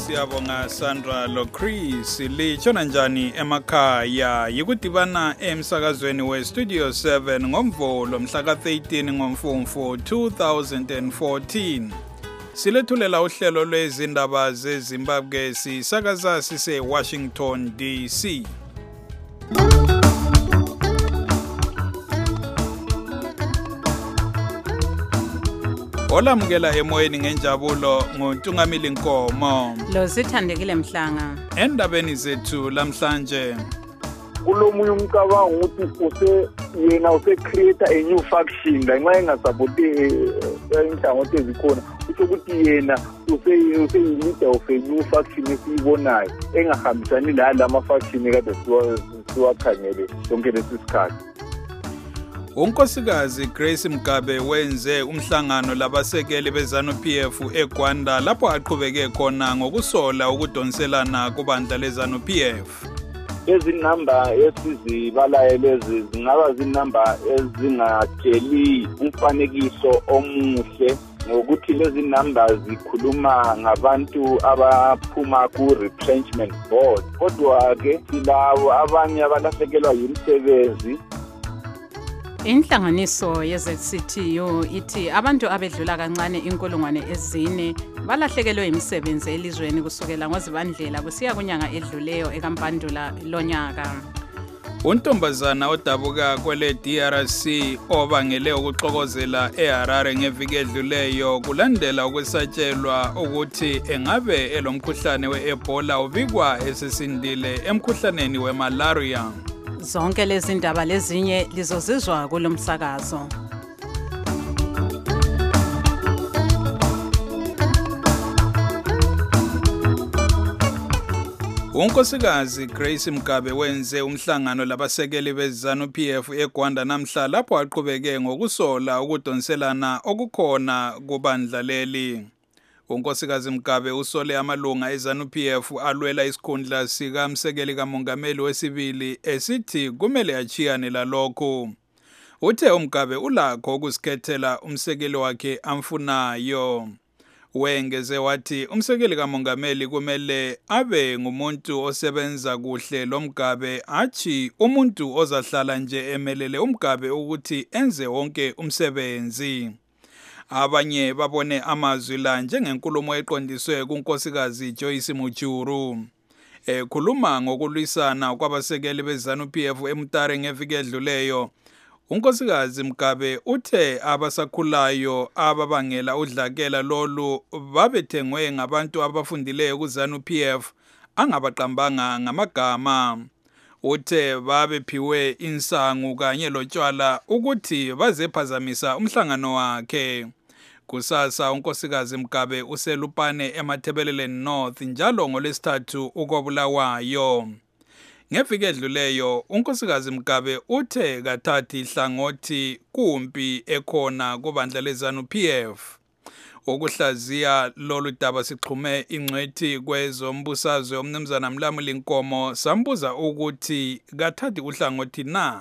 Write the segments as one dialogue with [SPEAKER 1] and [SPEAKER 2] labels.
[SPEAKER 1] Siyabonga Sandra loChris. Litshona njani emakhaya? Yikudibana emsakazweni weStudio 7 ngomvulo mhla ka-13 ngoMfumfu 2014. Silethulela uhlelo lwezindaba zeZimbabwe sisakaza sise-Washington DC. Olamukela emoyeni ngenjabulo nguNtungamili Nkomo.
[SPEAKER 2] Lo sithandekile Mhlanga.
[SPEAKER 1] Endabeni zethu lamhlanje.
[SPEAKER 3] Kulomunye umcabango ukuthi use create a new faction ngenxa engasapoti inhlangothi ezikhona. Kusho ukuthi yena use leader of a new faction esiyibonayo engahambisani lama faction kade siwakhangele sonke lesisikhathi.
[SPEAKER 1] Unkosikazi Grace Mgabe wenze umhlangano labasekeli beZANU-PF eGwanda lapho aqhubeke khona ngokusola ukudonselana kubandla leZANU-PF.
[SPEAKER 3] Lezi number esizibalayo lezi zingaba zinumber ezingatsheli umfanekiso omuhle ngokuthi lezi numbers zikhuluma ngabantu abaphuma ku-retrenchment board. Kodwa-ke silabo abanye abalahlekelwa yimisebenzi.
[SPEAKER 2] Inhlanganiso ye-ZCTU ithi abantu abedlula kancane 4,000 balahlekelwe imisebenzi elizweni kusukela ngoZibandlela kusiya kunyanga edluleyo ekaMpandula lonyaka.
[SPEAKER 1] Untombazana odabuka kwele DRC obangele ukuxokozela eHarare ngeviki edluleyo kulandela ukwesatshelwa ukuthi engabe elomkhuhlane we-Ebola ubikwa esesindile emkhuhlaneni wemalaria.
[SPEAKER 2] Zonke lezi ndaba lezinye lizozizwa kulomsakazo.
[SPEAKER 1] Unkosikazi Grace Mgabe wenze umhlangano labasekeli beZANU-PF eGwanda namhla lapho aqhubeke ngokusola ukudonselana okukhona kubandla leli. Unkosikazi Mgabe usole amalunga eZANU-PF alwela isikhundla sikamsekeli kamongameli wesibili esithi kumele achiyane lalokho. Uthe uMgabe ulakho ukusikhethela umsekeli wakhe amfunayo. Wengeze wathi umsekeli kamongameli kumele abe ngumuntu osebenza kuhle loMgabe achi umuntu ozahlala nje emelele uMgabe ukuthi enze wonke umsebenzi. Abanye babone amazwi la njengenkulumo eqondiswe kunkosikazi Joyce Mujuru. Khuluma ngokulwisana kwabasekeli beZANU-PF eMutare ngeviki edluleyo. Unkosikazi Mgabe uthe abasakhulayo ababangela udlakela lolu babethengwe ngabantu abafundileyo kuZANU-PF angabaqambanga ngamagama. Uthe babephiwe insangu kanye lotshwala ukuthi bazephazamisa umhlangano wakhe. Kusasa unkosikazi Mgabe uselupane eMathebeleleni North njalo ngolesithathu ukoBulawayo. Ngeviki edluleyo unkosikazi Mgabe uthe kathathi ihlangothi kumpi ekhona kubandla leZANU-PF. Ukuhlaziya lolu daba sixhume ingcwethi kwezombusazwe umnumzana Mlamuli Nkomo sambuza ukuthi kathathi uhlangothi na.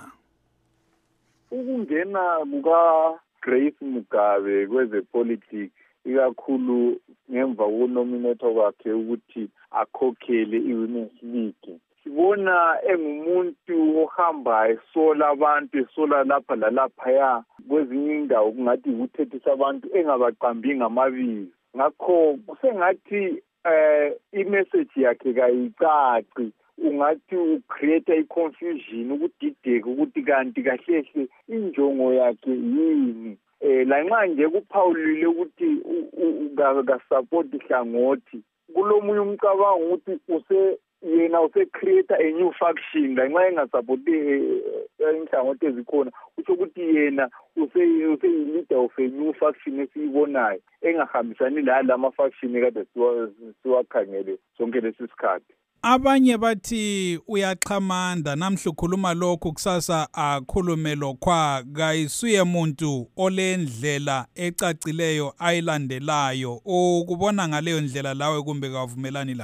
[SPEAKER 3] Ukungena kuka Grace Mgabe kwezepolitiki ikakhulu ngemva kokunominate kwakhe ukuthi akhokhele iWomen's League. Sibona engumuntu ohamba esola abantu esola lapha lalapha kwezinye indawo kungathi ukuthethisa abantu engabaqambi ngamabizo. Ngakho kusengathi imessage yakhe kayicaci. Ungathi ucreate iconfusion ukudideka ukuthi kanti kahlehle injongo yakhe yini. Lanxa nje kuphawulile ukuthi ukasupport ihlangothi kulomunye umcabango ukuthi use create a new faction ngenxa engasapoti inhlangothi ezikhona. Kusho ukuthi yena use leader of a new faction esiyibonayo engahambisani lama faction kade siwakhangele sonke lesisikhathi.
[SPEAKER 1] Abanye bathi uyaxhamanda namhla ukhuluma lokhu kusasa akhulume lokhwa kayisuye umuntu olendlela ecacileyo ayilandelayo. Ukubona ngaleyo ndlela lawe kumbe kavumelani lakho?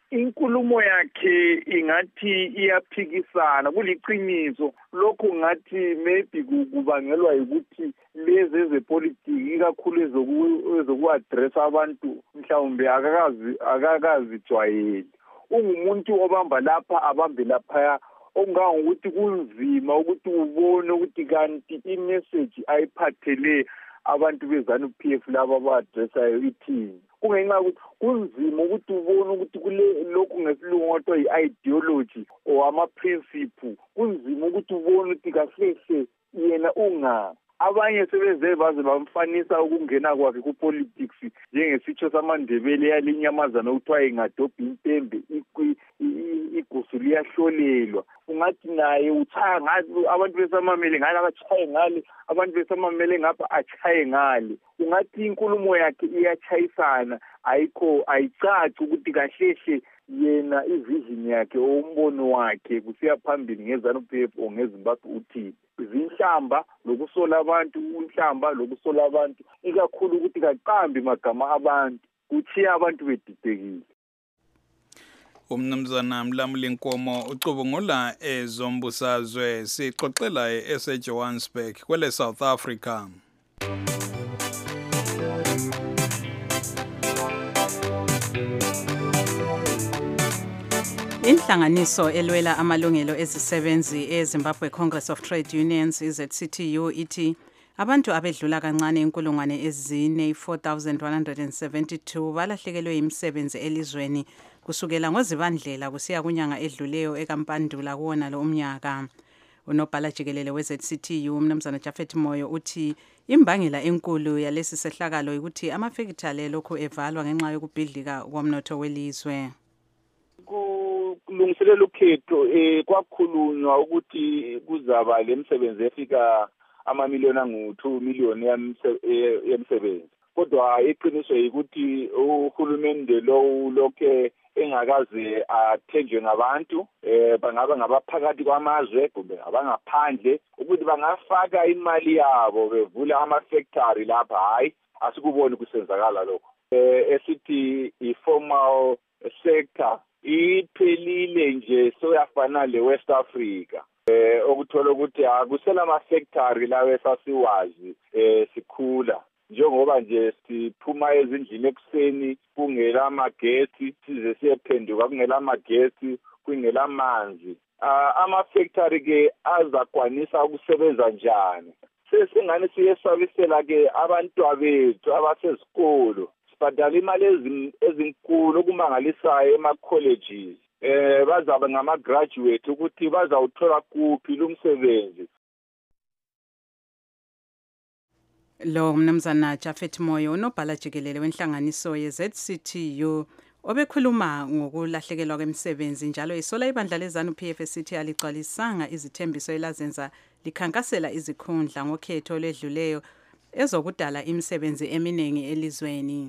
[SPEAKER 3] inkulumo yakhe ingathi iyaphikisana kuliqiniso lokho ngathi maybe kubangelwa ukuthi lezi ezepolitiki ikakhulu ezoku-address abantu mhlawumbe akakazijwayeli ungumuntu obamba lapha abambe laphaya okungangokuthi kunzima ukuthi ubone ukuthi kanti imessage ayiphathele abantu beZANU-PF laba aba-addressayo ithini kungenxa ukuthi kunzima ukuthi ubone ukuthi kule lokhu ngesilungu okuthiwa yi-ideology or ama-principle kunzima ukuthi ubone ukuthi kahle yena ungaphi abanye sebeze baze bamfanisa ukungena kwakhe ku-politics njengesitsho samaNdebele yalinyamazana okuthiwa ingadobha impembe igusu liyahlolelwa ungathi naye uthaya ngale abantu besamamele ngale abachaye ngale abantu besamamele ngapha achaye ngale ungathi inkulumo yakhe iyachayisana ayicaci ukuthi kahlehle yena ivision yakhe umbono wakhe kusiya phambili ngeZANU-PF or ngeZimbabwe uthini izinhlamba lokusola abantu unhlamba lokusola abantu ikakhulu ukuthi kaqambi magama abantu kuthiya abantu bedidekile.
[SPEAKER 1] Umnumzana Mlamuli Nkomo ucubungula ezombusazwe sixoxela eSeJohannesburg kwele South Africa.
[SPEAKER 2] Inhlanganiso elwela amalungelo ezisebenzi eZimbabwe Congress of Trade Unions ZCTU ithi abantu abedlula kancane inkulungwane ezine 4172 balahlekelwe imisebenzi elizweni kusukela ngoZibandlela kusiya kunyanga edluleyo ekampandula kuwona lo umnyaka. Unobhala jikelele weZCTU Mnumzana Japhet Moyo uthi imbangela enkulu yalesi sehlakalo ukuthi amafekithali lokho evalwa ngenxa yokubhidlika komnotho welizwe.
[SPEAKER 4] Kulungiselela ukhetho kwakhulunywa ukuthi kuzaba lemisebenzi efika amamiliyoni angu-2 million yemisebenzi kodwa iqiniso ukuthi uhulumende lo lokhe engakaze athenjwe ngabantu bangaba ngabaphakathi kwamazwe kumbe abangaphandle ukuthi bangafaka imali yabo bevula ama-factory lapha hayi asikuboni kusenzakala lokho esithi i-formal sector iphelile nje soyafana le-West Africa okuthola ukuthi akusela ama-factory lawo esasiwazi sikhula njengoba nje siphuma ezindlini ekuseni kungela amagesi size siyephenduka kungela amagesi kungela amanzi ama-factory ke azakwanisa ukusebenza njani sesingani siyesabisela ke abantwabethu abasezikolo sibhadala imali ezinkulu okumangalisayo ema-colleges bazaba ngama-graduate ukuthi bazawuthola kuphi lumsebenzi.
[SPEAKER 2] Lo Mnumzana Japhet Moyo unobhala jikelele wenhlanganiso ye-ZCTU obekhuluma ngokulahlekelwa kwemisebenzi njalo isola ibandla leZANU-PF esithi aligcwalisanga izithembiso elazenza likhankasela izikhundla ngokhetho ledluleyo ezokudala imisebenzi eminingi elizweni.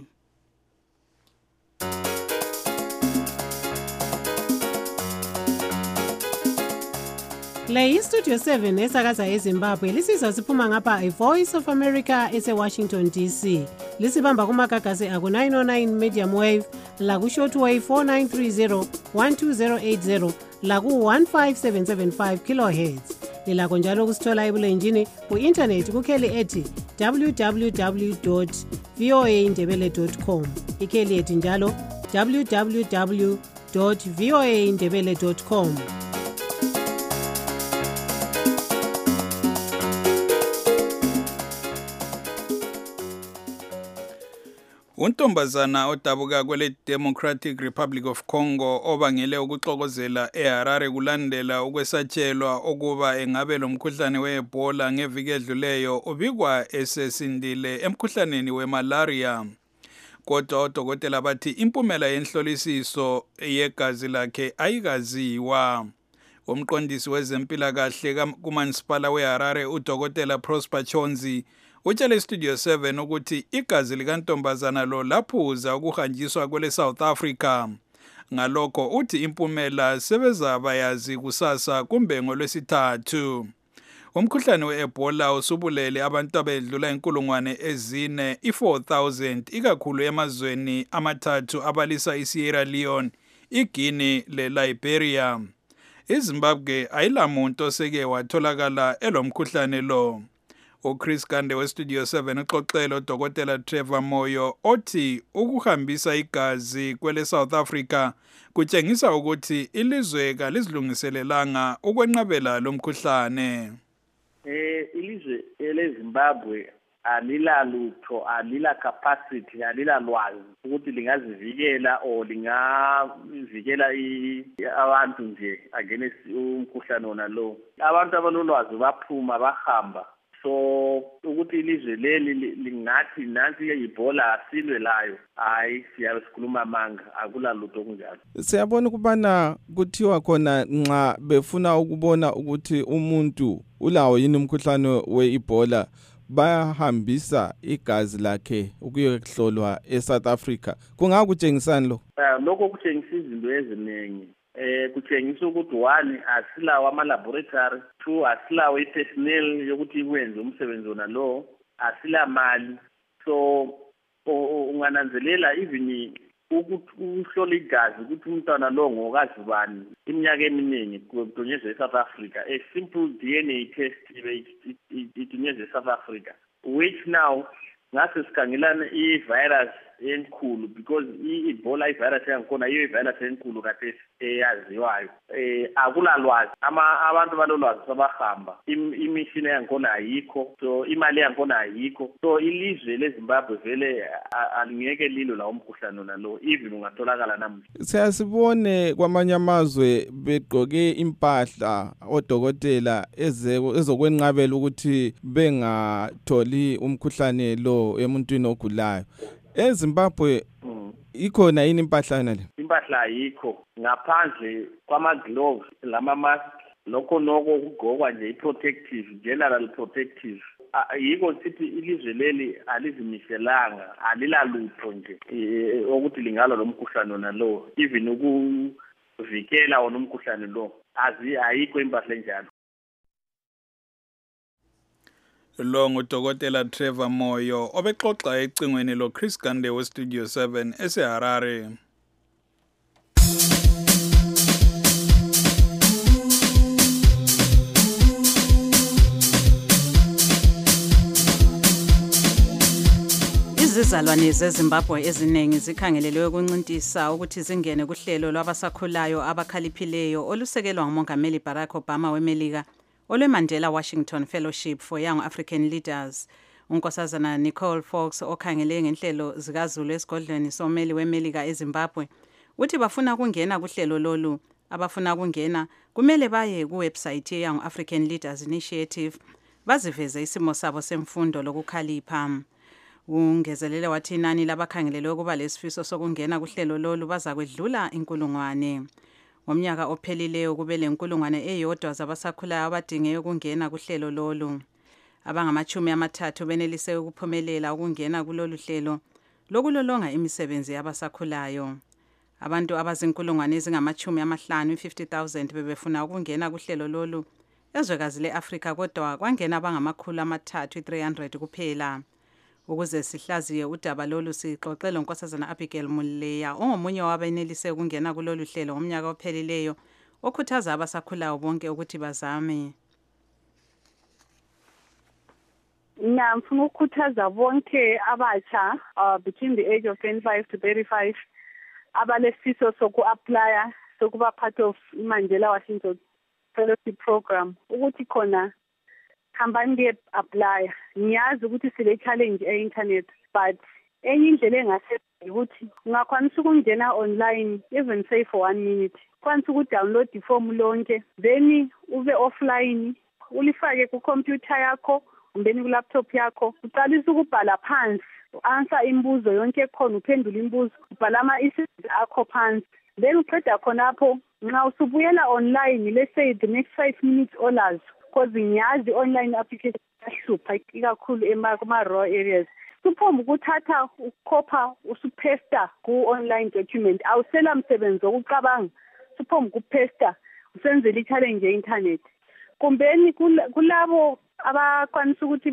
[SPEAKER 5] Le iStudio 7 esakaza eZimbabwe lisizwa siphuma ngapha iVoice of America eseWashington DC. Lisibamba kumagagasi aku 909 medium wave la ku shortwave 4930 12080 la ku 15775 kilohertz. Lilakho njalo kusithola ebulenjini ku-internet kukheli ethi www.voaindebele.com. Ikheli ethi njalo www.voaindebele.com.
[SPEAKER 1] Untombazana odabuka kwele Democratic Republic of Congo obangele ukuxokozela eHarare kulandela ukwesatshelwa okuba engabe lomkhuhlane weEbola ngeviki edluleyo ubikwa esesindile emkhuhlaneni wemalaria. Kodwa odokotela bathi impumela yenhlolisiso yegazi lakhe ayikaziwa. Umqondisi wezempilakahle kuMansipala weHarare uDokotela Prosper Chonzi utshele Studio 7 ukuthi igazi likantombazana lo laphuza ukuhanjiswa kwele South Africa. Ngalokho uthi impumela sebezaba yazi kusasa kumbe ngolwesithathu. Umkhuhlane weEbola usubulele abantu abedlula inkulungwane ezine 4,000 ikakhulu emazweni amathathu abalisa iSierra Leone, iGuinea leLiberia. iZimbabwe ayilamuntu oseke watholakala elomkhuhlane lo. uChris Gande weStudio 7 uxoxele uDokotela Trevor Moyo othi ukuhambisa igazi kwele South Africa kutshengisa ukuthi ilizwe kalizilungiselelanga ukwenqabela lo mkhuhlane.
[SPEAKER 6] Ilizwe leZimbabwe alila lutho, alila capacity, alila lwazi ukuthi lingazivikela or lingavikela abantu nje against umkhuhlane wona lo. Abantu abalolwazi baphuma bahamba. So ukuthi ilizwe leli lingathi nansi iBola asilwe layo, hayi siyasikhuluma manga, akula lutho kunjalo.
[SPEAKER 7] Siyabona ukubana kuthiwa khona nxa befuna ukubona ukuthi umuntu ulawo yini umkhuhlane weIbola bayahambisa igazi lakhe ukuyohlolwa eSouth Africa. Kungakutshengisani lo?
[SPEAKER 6] Lokho kutshengisa izinto eziningi. Kutshengisa ukuthi one asilawo ama-laboratory, two asilawo i-personnel yokuthi ikwenze umsebenzi wona lo, asila mali. So ungananzelela even ukuhlola igazi ukuthi umntwana lo ngokazi bani iminyaka eminingi kudunyezwe eSouth Africa. A simple DNA test idunyezwe eSouth Africa, which now ngase sikhangelana i-virus enkulu because i-Ebola i-virus yangikhona iyo i-virus enkulu kade eyaziwayo. Akulalwazi, abantu balolwazi sabahamba, imishini yangikhona ayikho, so imali yangikhona ayikho. So ilizwe leZimbabwe vele alingeke lilo la umkhuhlane nalo, even ungatholakala namuhla.
[SPEAKER 7] Siyasibone kwamanye amazwe begqoke impahla odokotela ezokwenqabela ukuthi bengatholi umkhuhlane lo emuntwini ogulayo. eZimbabwe ikhona yini impahla le?
[SPEAKER 6] Impahla ayikho ngaphandle kwama-gloves, lama-mask, lokho kugqokwa nje i-protective, general protective. Yiko sithi ilizwe leli alizimiselanga, alilalutho nje ukuthi lingalwa lo mkhuhlane wona lo, even ukuvikela wona umkhuhlane lo, ayikho impahla enjalo.
[SPEAKER 1] Lo nguDokotela Trevor Moyo obexoxa ecingweni loChris Gande weStudio 7 eseHarare.
[SPEAKER 2] Izizalwane zeZimbabwe eziningi zikhangelelwe ukuncintisa ukuthi zingene kuhlelo lwabasakhulayo abakhaliphileyo olusekelwa nguMongameli Barack Obama weMelika olweMandela Washington Fellowship for Young African Leaders. uNkosazana Nicole Fox okhangele ngenhlelo zikaZulu esigodlweni someli weMelika eZimbabwe uthi bafuna ukungena kuhlelo lolu. Abafuna ukungena kumele baye kuwebsite ye-Young African Leaders Initiative baziveze isimo sabo semfundo lokukhalipha. Ungezelele wathi inani labakhangelelwe ukuba lesifiso sokungena kuhlelo lolu baza kwedlula 1,000. Ngomnyaka ophelileyo kube lenkulungwane eyodwa zabasakhulayo abadinge ukungena kuhlelo lolu. Abangama-30 benelise ukuphumelela ukungena kulolu hlelo lokulolonga imisebenzi yabasakhulayo. Abantu abazinkulungwane ezingama-50, 50,000 bebefuna ukungena kuhlelo lolu ezwekazi le-Afrika, kodwa kwangena abangama-300, 300 kuphela. Ukuze sihlaziye udaba lolu sixoxele uNkosazana Abigail Muleya ongomunye wabenelise ukungena kulolu hlelo ngomnyaka ophelileyo okhuthaza abasakhulayo bonke ukuthi bazame.
[SPEAKER 8] Ngifuna ukukhuthaza bonke abatsha between the age of 25 to 35 abalesifiso soku-apply sokuba part of Mandela Washington Fellowship Program ukuthi khona hambani nge-apply. Ngiyazi ukuthi sile challenge e-internet, but enye indlela engase ukuthi ungakwanisa ukungena online even say for 1 minute, kwanisa ukudownload iform lonke, then ube offline ulifake ku-computer yakho umbeni ku-laptop yakho, uqalisa ukubhala phansi, answer imibuzo yonke khona, uphendula imibuzo, ubhala ama-essays akho phansi. Then uqeda khonapho nxa usubuyela online, let's say the next 5 minutes olazo, because ngiyazi online application yahlupha ikakhulu kuma-raw areas. Suphomba ukuthatha ukhopha usupesta ku-online document, awusela msebenzi wokucabanga, suphomba ukupesta usenzela i-challenge ye-internet. Kumbeni kulabo abakwanisa ukuthi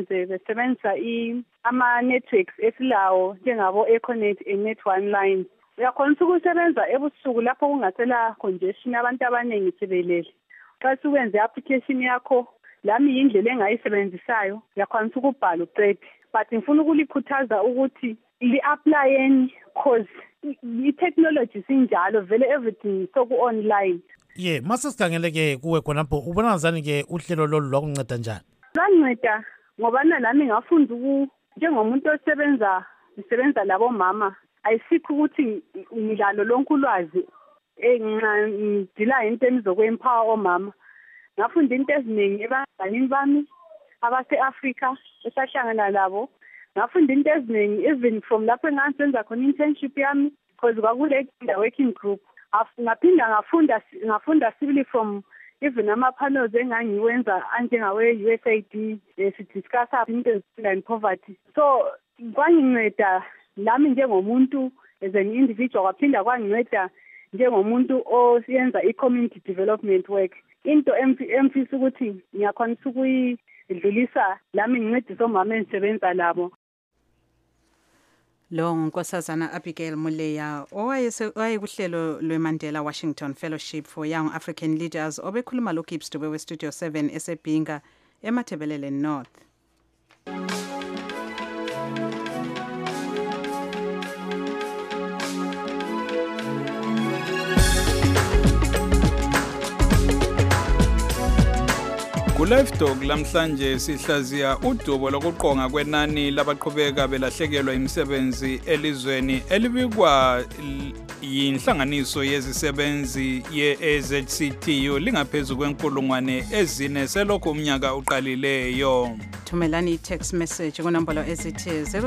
[SPEAKER 8] besebenzisa ama-networks esilawo njengabo Econet, Net1 Line, uyakhona ukusebenza ebusuku lapho kungasela congestion abantu abaningi sibelele. Xa suwenze application yakho lami indlela engayisebenzisayo uyakhona ukubhala uqede. But ngifuna ukulikhuthaza ukuthi li-applyeni cause i-technology sinjalo vele everything soku-online.
[SPEAKER 9] Mase sikhangeleke kuwe khonapho ubona ngazani-ke uhlelo lolu lwakunceda njani?
[SPEAKER 8] Lwanceda ngoba nami ngafunda njengomuntu osebenza labomama ayisikho ukuthi ngilalo lonke ulwazi ngidila into enizokwempower omama. Ngafunda into eziningi ebanganini bami abase-Afrika esahlangana labo. Ngafunda into eziningi even from lapho engangisenza khona internship yami because kwakule working group. Ngaphinda ngafunda sibili from even ama-panels engangiwenza anjengawe-USAID sidiscussa into ezifunda poverty. So kwanginceda nami njengomuntu as an individual kwaphinda kwanginceda njengomuntu oyenza i-community development work. Into emfisa ukuthi ngiyakhona ukuyidlulisa lami ngincedisa omama engisebenza labo.
[SPEAKER 2] Lo ngunkosazana Abigail Muleya owayekuhlelo lweMandela Washington Fellowship for Young African Leaders obekhuluma lo Gibbs Dube weStudio 7 eseBhinga eMathebelele North.
[SPEAKER 1] Live Talk lamhlanje sihlaziya udubo lokuqonga kwenani labaqhubeka belahlekelwa imisebenzi elizweni elibikwa yinhlanganiso yezisebenzi ye-AZCTU lingaphezulu kwenkulungwane ezine selokhu umnyaka uqalileyo.
[SPEAKER 2] Thumelani text message kunombolo ezithi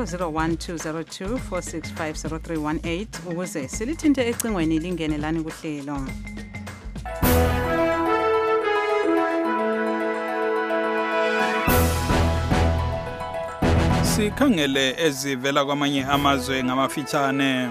[SPEAKER 2] 001202465018 ukuze silithinte ecingweni lingene lani kuhlelo.
[SPEAKER 1] Sikhangele ezivela kwamanye amazwe ngamafitshane.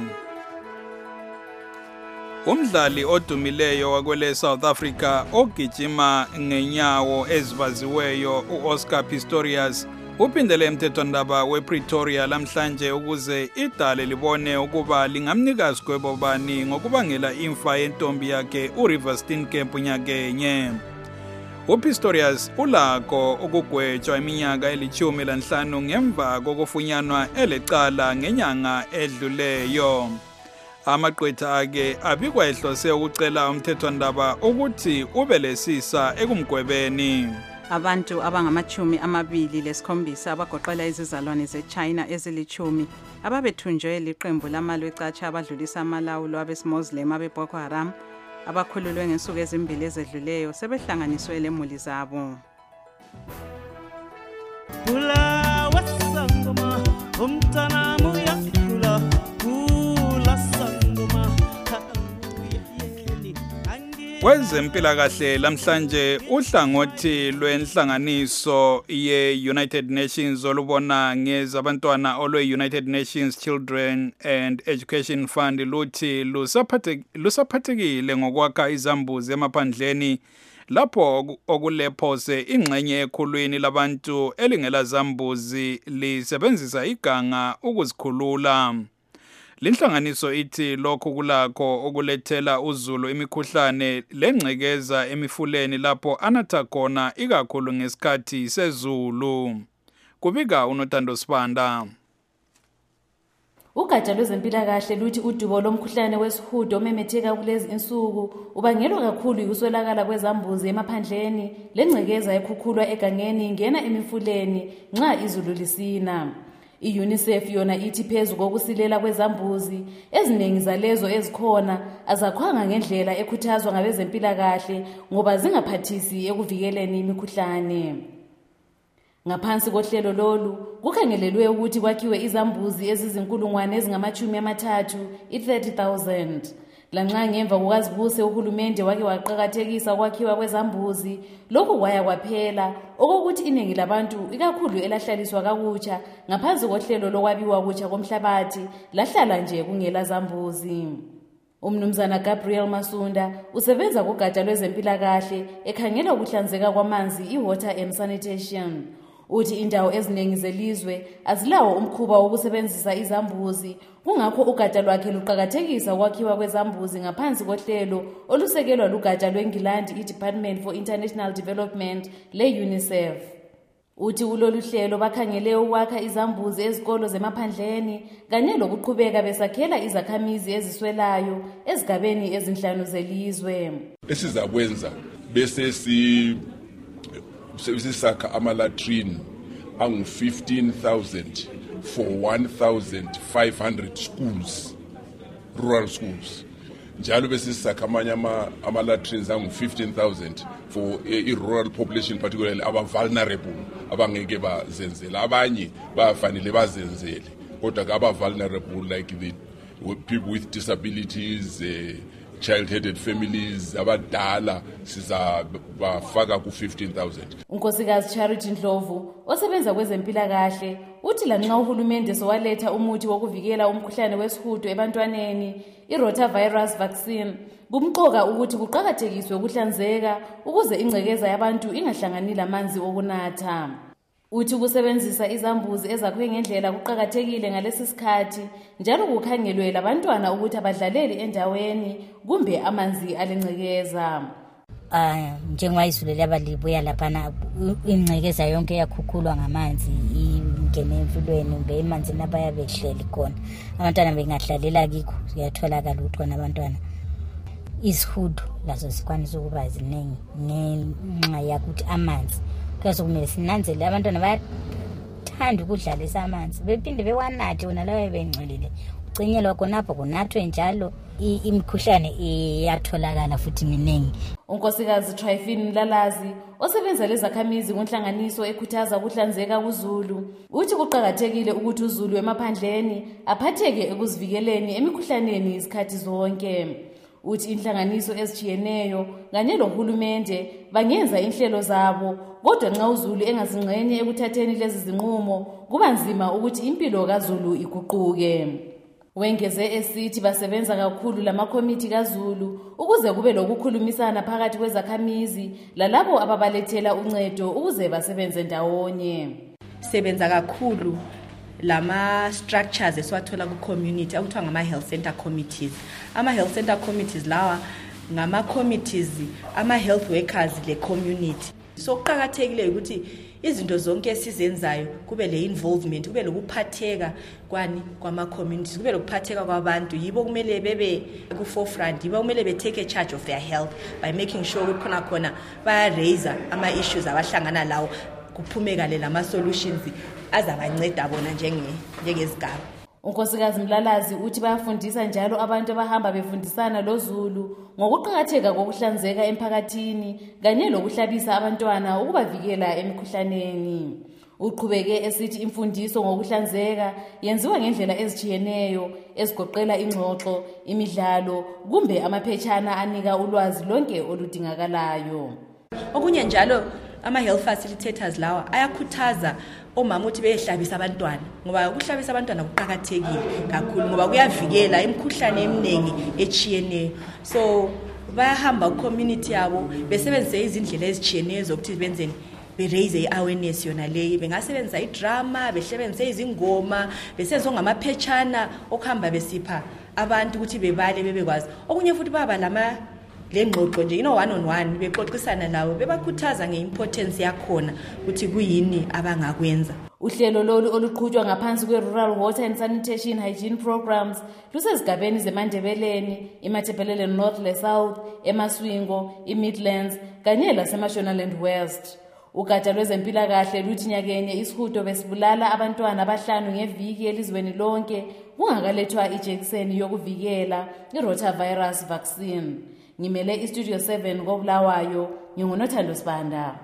[SPEAKER 1] Umdlali odumileyo wakwele South Africa ogijima ngenyawo ezibaziweyo uOscar Pistorius uphindele emthethwandaba wePretoria lamhlanje ukuze idale libone ukuba lingamnika sigwebo bani ngokubangela imfa yentombi yakhe uRiver Steenkamp nyakenye. uPistorius ulakho ukugwetshwa iminyaka eli-15 ngemva kokufunyanwa elecala ngenyanga edluleyo. Amaqwetha ake abikwa ehlose ukucela umthethwandaba ukuthi ubelesisa ekumgwebeni.
[SPEAKER 2] Abantu abangama-27 abagoqela izizalwane zeChina ezili-10 ababethunjwe liqembu lamalwe ecatsha abadlulisa amalawulo abesimuslim abeBoko Haram abakhululwe ngensuku ezimbili ezedluleyo sebehlanganiswe lemuli zabo.
[SPEAKER 1] Kwezempilakahle lamhlanje uhlangothi lwenhlanganiso ye-United Nations olubona ngezabantwana olwe-United Nations Children and Education Fund luthi lusaphathekile ngokwakha izambuzi emaphandleni lapho okulephose ingxenye ekhulwini labantu elingela zambuzi lisebenzisa iganga ukuzikhulula. Linhlanganiso ithi lokho kulakho okulethela uzulu imikhuhlane lengcekeza emifuleni lapho anatha khona ikakhulu ngesikhathi sezulu. Kubika uNothando Sibanda.
[SPEAKER 10] Ugatsha lwezempilakahle luthi udubo lomkhuhlane wesihudo omemetheka kulezi insuku ubangelwa kakhulu yikuswelakala kwezambuzi emaphandleni lengcekeza ekhukhulwa egangeni ingena emifuleni nxa izulu lisina. I-UNICEF yona ithi phezu kokusilela kwezambuzi eziningi zalezo ezikhona azakhwanga ngendlela ekhuthazwa ngabezempilakahle ngoba zingaphathisi ekuvikeleni imikhuhlane. Ngaphansi kohlelo lolu kukhangelelwe ukuthi kwakhiwe izambuzi ezizinkulungwane ezingama-30 i-30,000. Lanxa ngemva kukazibuse uhulumende wake waqhakathekisa ukwakhiwa kwezambuzi lokhu kwaya kwaphela okokuthi iningi labantu ikakhulu elahlaliswa kakutsha ngaphansi kohlelo lokwabiwa kutsha komhlabathi lahlala nje kungela zambuzi. Umnumzana Gabriel Masunda usebenza kugatsha lwezempilakahle ekhangela ukuhlanzeka kwamanzi i-water and sanitation. Uthi indawo eziningi zelizwe azilawo umkhuba wokusebenzisa izambuzi, kungakho ugatsha lwakhe luqhakathekisa ukwakhiwa kwezambuzi ngaphansi kohlelo olusekelwa lugatsha lweNgilandi iDepartment for International Development le-UNICEF. Uthi kulolu hlelo bakhangele ukwakha izambuzi ezikolo zemaphandleni kanye lokuqhubeka besakhela izakhamizi eziswelayo ezigabeni ezinhlanu zelizwe.
[SPEAKER 11] Esizakwenza bese sisakha ama-latrine angu-15,000 for 1,500 schools, rural schools. Njalo bese sisakha amanye ama-latrines angu-15,000 for i-rural population, particularly aba-vulnerable abangeke bazenzele. Abanye bafanele bazenzele, kodwa aba-vulnerable like the people with disabilities, child-headed families, abadala sizabafaka ku-15,000.
[SPEAKER 10] Unkosikazi Charity Ndlovu osebenza kwezempilakahle uthi lanxa uhulumende sowaletha umuthi wokuvikela umkhuhlane wesihudo ebantwaneni, i-rotavirus vaccine, kumqoka ukuthi kuqhakathekiswe ukuhlanzeka ukuze ingcekeza yabantu ingahlangani lamanzi okunatha. Uthi kusebenzisa izambuzi ezakhwe ngendlela kuqhakathekile ngalesi sikhathi, njalo kukhangelwe labantwana ukuthi abadlaleli endaweni kumbe amanzi alengcekeza.
[SPEAKER 12] Njengoba izulu labalibuya laphana ingcekeza yonke yakhukhulwa ngamanzi ingene emfulweni kumbe emanzini abayabehleli khona. Abantwana bengahlalela kikho kuyatholakala ukuthi khona abantwana isihudo lazo sikwanisa ukuba ziningi ngenxa yakuthi amanzi. Kwaze kumele sinanzele abantwana bayathanda ukudlalisa amanzi bephinde bewanathe wona lawo bengcolile. Ugcinyelwa khonapho kunathwe njalo imikhuhlane iyatholakala futhi miningi.
[SPEAKER 10] Unkosikazi Tryphine Mlalazi osebenza lezakhamizi kunhlanganiso ekhuthaza ukuhlanzeka kuZulu uthi kuqhakathekile ukuthi uZulu emaphandleni aphatheke ekuzivikeleni emikhuhlaneni isikhathi zonke. Uthi inhlanganiso ezijiyeneyo kanye lohulumende bangenza inhlelo zabo, kodwa nxa uZulu engazingxenye ekuthatheni lezi zinqumo kuba nzima ukuthi impilo kaZulu iguquke. Wengeze esithi basebenza kakhulu lamakomiti kaZulu ukuze kube lokukhulumisana phakathi kwezakhamizi lalabo ababalethela uncedo ukuze basebenze ndawonye.
[SPEAKER 13] Sebenza kakhulu lama structures esiwathola ku community akuthiwa ngama health center committees. Ama health center committees lawa ngama committees ama health workers le community. So kuqhakathekile ukuthi izinto zonke esizenzayo kube le involvement, kube lokuphatheka kwama communities, kube lokuphatheka kwabantu. Yibo kumele bebe ku forefront, yibo kumele be take charge of their health by making sure ukuthi khona baya raise ama issues abahlangana lawo kuphumekale lama solutions azabanceda bona njengezigaba.
[SPEAKER 10] Unkosikazi Mlalazi uthi bayafundisa njalo abantu abahamba befundisana loZulu ngokuqhakatheka kokuhlanzeka emphakathini kanye lokuhlabisa abantwana ukubavikela emikhuhlaneni. Uqhubeke esithi imfundiso ngokuhlanzeka yenziwa ngendlela ezijiyeneyo ezigoqela ingxoxo, imidlalo kumbe amaphetshana anika ulwazi lonke oludingakalayo.
[SPEAKER 13] Okunye njalo ama health facilitators lawa ayakhuthaza omama ukuthi behlabisa abantwana, ngoba ukuhlabisa abantwana kuqhakathekile kakhulu ngoba kuyavikela imikhuhlane eminingi echiyeneyo. So bayahamba ku community yabo besebenzise izindlela ezichiyeneyo zokuthi benzeni be raise i-awareness yona leyo. Bengasebenzisa idrama, besebenzise izingoma, besenzo ngamaphetshana okuhamba besipha abantu ukuthi bebale bebekwazi. Okunye futhi baba lama lengxoxo nje one on one bexoxisana lawo bebakhuthaza ngeimportance yakhona ukuthi kuyini abangakwenza.
[SPEAKER 10] Uhlelo lolu oluqhutshwa ngaphansi kwe-Rural Water and Sanitation Hygiene Programs lusezigabeni zeMandebeleni, iMatabeleland North le South, eMaswingo, iMidlands kanye laseMashonaland West. Ugatsha lwezempilakahle luthi nyakenye isihudo besibulala abantwana abahlanu ngeviki elizweni lonke kungakalethwa ijekiseni yokuvikela i-rotavirus vaccine. Ngimele iStudio 7 koBulawayo, nginguNothando Sibanda.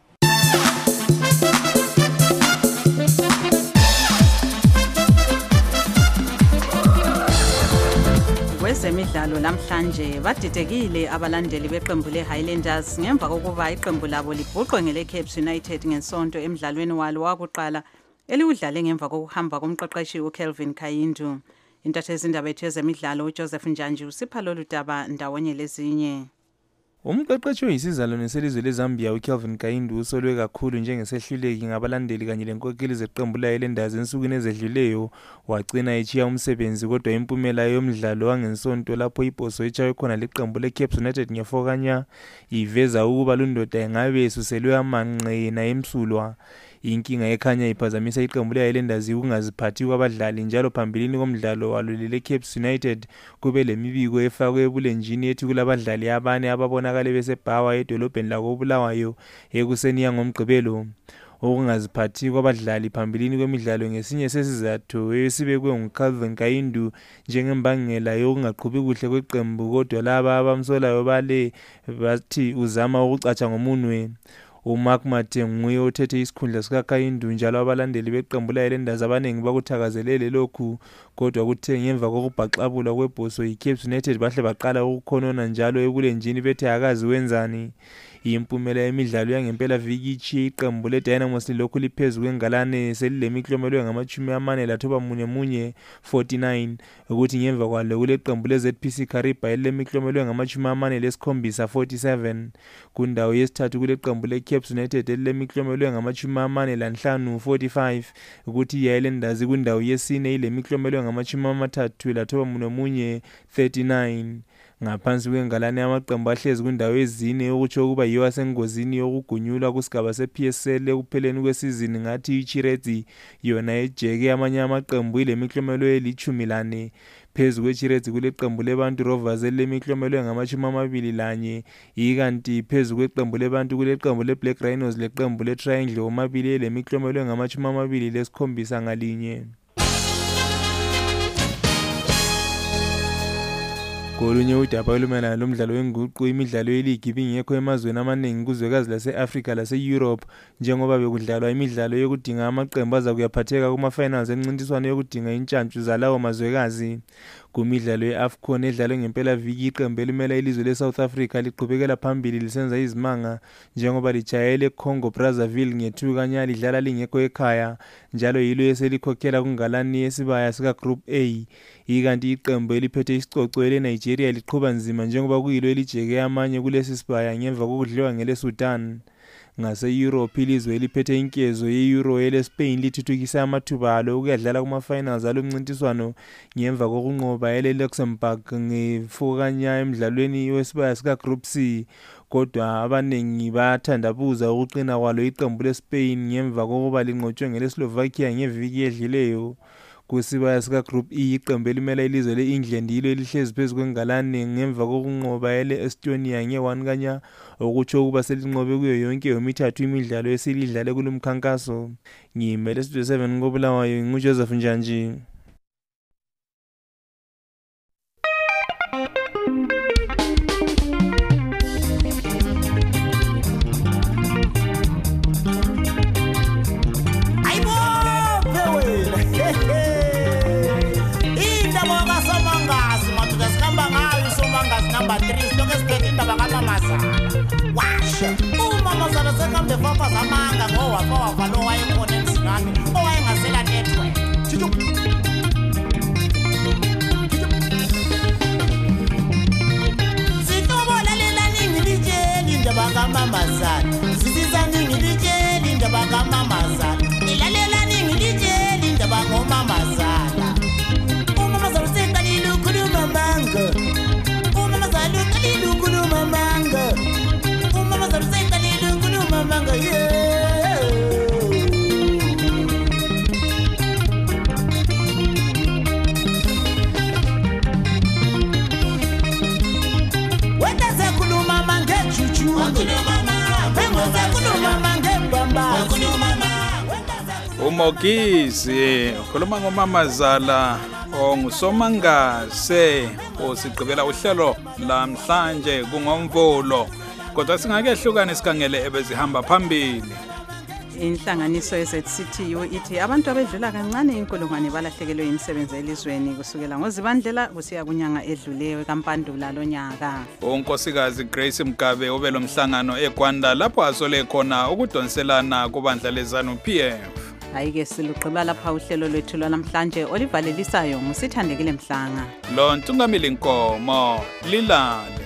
[SPEAKER 2] Kwezemidlalo namhlanje badidekile abalandeli beqembu leHighlanders ngemva kokuba iqembu labo libhuqwe ngeleCapes United ngesonto emidlalweni walo wakuqala eliwudlale ngemva kokuhamba komqeqeshi uKelvin Kayindu. Intatheli zindaba yethu yezemidlalo uJoseph Njanji usipha lolu daba ndawonye lezinye.
[SPEAKER 14] Umqeqeshi oyisizalwane selizwe leZambia uKelvin Kaindu usolwe kakhulu njengesehluleki ngabalandeli kanye lenkokheli zeqembu layo lendazi ensukwini ezedluleyo wagcina echiya umsebenzi kodwa impumela yomdlalo wangensonto lapho ibhoso etshaye khona leqembu leCape United ngefokanya iveza ukuba lundoda engabe esuselwe amanqe na emsulwa. Inkinga ekhanya iphazamisa iqembu leyalendazi ukungaziphathi kwabadlali njalo phambilini komdlalo walo leCape United kube lemibiko efakwe ebulenjini ethi kulabadlali abane ababonakala besebhawa edolobheni lakoBulawayo ekuseni yangomgqibelo. Ukungaziphathi kwabadlali phambilini kwemidlalo ngesinye sesizathu esibekwe nguKelvin Kaindu njengembangela yokungaqhubi kuhle kweqembu kodwa laba abamsolayo bale bathi uzama ukucatsha ngomunwe. uMark Mate nguye othethe isikhundla sikaKaindu njalo abalandeli beqembu layelendazi abaningi bakuthakazelele lokhu kodwa kuthe ngemva kokubhaxabula kwebhoso iCape United bahle baqala ukukhonona njalo ebulenjini bethe akazi wenzani. Impumela yemidlalo yangempela viki ichiye iqembu leDynamos lokhu liphezulu kwengalane selilemiklomelo ngama-49 49 ukuthi ngemva kwalo kuleqembu leZPC Kariba elilemiklomelo ngama-47 47 kundawo yesithathu kuleqembu leCape United elilemiklomelo ngama-45 45 ukuthi yayelendazi kundawo yesine ilemiklomelo ngama-39 39 ngaphansi kwengalane yamaqembu ahlezi kundawo ezine okutsho ukuba yiyo asengozini yokugunyulwa kusigaba sePSL ekupheleni kwesizini ngathi iChiredzi yona ejeke amanye amaqembu ilemiklomelo eli-14 phezu kweChiredzi kuleqembu leBantu Rovers elilemiklomelo ngama-21 ikanti phezu kweqembu leBantu kuleqembu leBlack Rhinos leqembu leTriangle omabili elemiklomelo ngama-27 ngalinye. Kolunye udaba olumayelana lomdlalo wenguqu imidlalo yeligi ibingekho emazweni amaningi kuzwekazi lase-Afrika lase-Europe njengoba bekudlalwa imidlalo yokudinga amaqembu azakuyaphatheka kuma-finals encintiswano yokudinga intshantshu zalawo mazwekazi. Kumidlalo ye-AFCON edlalwe ngempela viki iqembu elimela ilizwe le-South Africa liqhubekela phambili lisenza izimanga njengoba lijayele eCongo Brazzaville ngethukanya lidlala lingekho ekhaya njalo yilo eselikhokhela kungalani yesibaya sika-Group A. Ikanti iqembu eliphethe isicoco leNigeria liqhuba nzima njengoba kuyilo elijeke amanye kulesi sibaya ngemva kokudliwa ngeleSudan. Ngase-Europe ilizwe eliphethe inkezo ye-Euro ele-Spain lithuthukisa amathuba alo ukuyadlala kuma-finals alomncintiswano ngemva kokunqoba ele-Luxembourg ngefokanya emdlalweni wesibaya sika-Group C. Kodwa abaningi bathandabuza ukuqina kwalo iqembu leSpain ngemva kokuba linqotshwe ngeleSlovakia ngeviki edlileyo. Kusibaya sika-Group E iqembu elimela ilizwe le-England yilo elihlezi phezu kwengalane ngemva kokunqoba ele-Estonia nge-1 okutsho ukuba selinqobe kuyo yonke yomithathu imidlalo esilidlale kulomkhankaso. Ngimele Studio 7 koBulawayo nguJoseph Njanji.
[SPEAKER 15] Number 3 stoke siphethe indaba kaMamazala washo uMamazala sekambe fafa zamanga ngowafa lo wayekhona emzinami owayengasela network sitobolelela ningi litsheli indaba kaMamazala sisiza ningi litsheli indaba kaMamazala ilalela ningi litsheli indaba ngoMamazala uMamazala seqalile ukukhuluma manga
[SPEAKER 1] uMogizi ukhuluma ngoMamazala ongusomangase osigqibela uhlelo lamhlanje kungomvulo kodwa singakehlukana isikhangele ebezihamba phambili.
[SPEAKER 2] Inhlanganiso yeZCTU ithi abantu abedlula kancane inkulungwane balahlekelwe imisebenzi elizweni kusukela ngoZibandlela kusiya kunyanga edluleyo kaMpandula lonyaka.
[SPEAKER 1] uNkosikazi Grace Mgabe obelo mhlangano eGwanda lapho asole khona ukudonselana kubandla leZANU-PF.
[SPEAKER 2] Ayike silugqiba lapha uhlelo lwethu lwanamhlanje olivalelisayo ngusithandekile Mhlanga.
[SPEAKER 1] Lo Ntungamili Nkomo lilale.